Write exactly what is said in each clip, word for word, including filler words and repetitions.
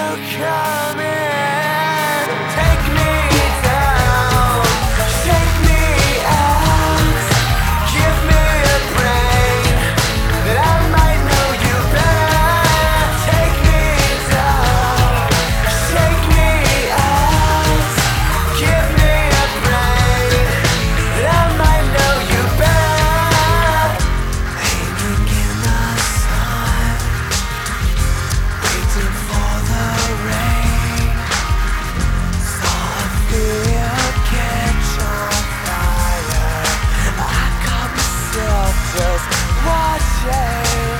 come in, take me down, shake me out, give me a brain that I might know you better. Take me down, shake me out, give me a brain that I might know you better. Hanging in the sun, waiting for the rain, saw a field catch on fire. I caught myself just watching,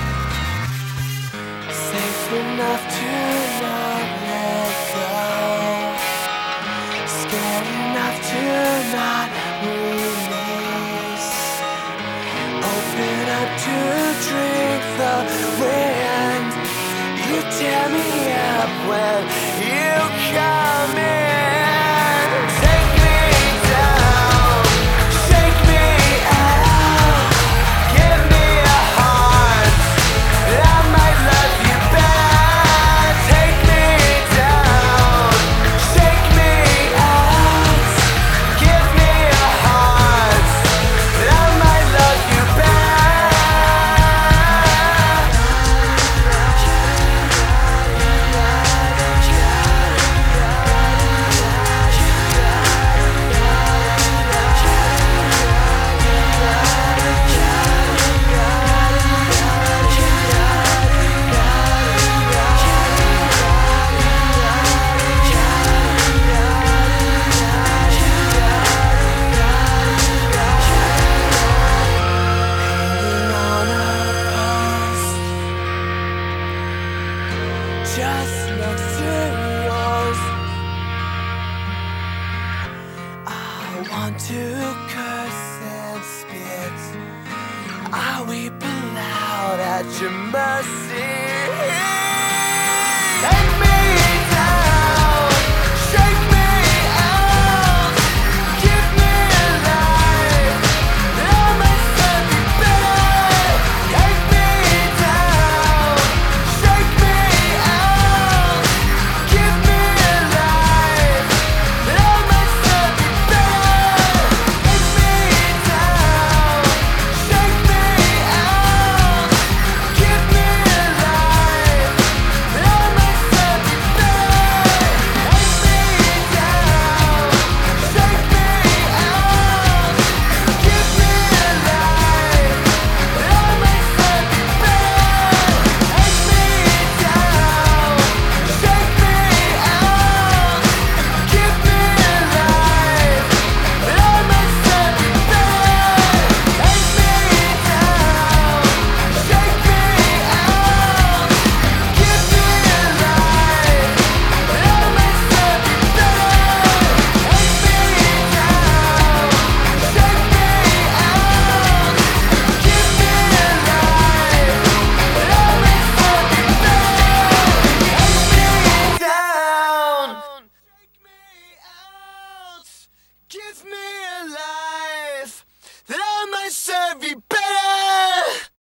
safe enough to not let go, scared enough to not release, open up to drink the wind. You tear me up when you come in. Take me down, shake me out, give me a heart that I might love you better. Take me down, shake me out, give me a heart that I might love you better. Hanging on a post just next to yours, I want to curse and spit, I weep aloud at your mercy.